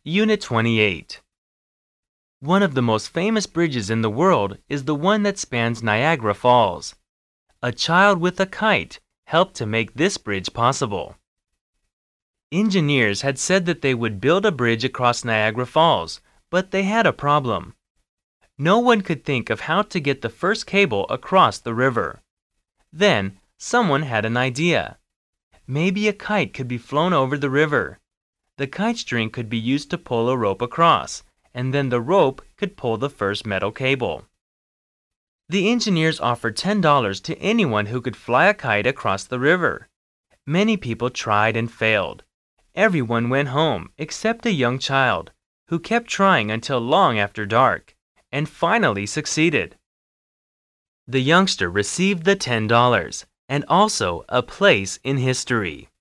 Unit 28. One of the most famous bridges in the world is the one that spans Niagara Falls. A child with a kite helped to make this bridge possible. Engineers had said that they would build a bridge across Niagara Falls, but they had a problem. No one could think of how to get the first cable across the river. Then, someone had an idea. Maybe a kite could be flown over the river. The kite string could be used to pull a rope across, and then the rope could pull the first metal cable. The engineers offered $10 to anyone who could fly a kite across the river. Many people tried and failed. Everyone went home except a young child, who kept trying until long after dark, and finally succeeded. The youngster received the $10 and also a place in history.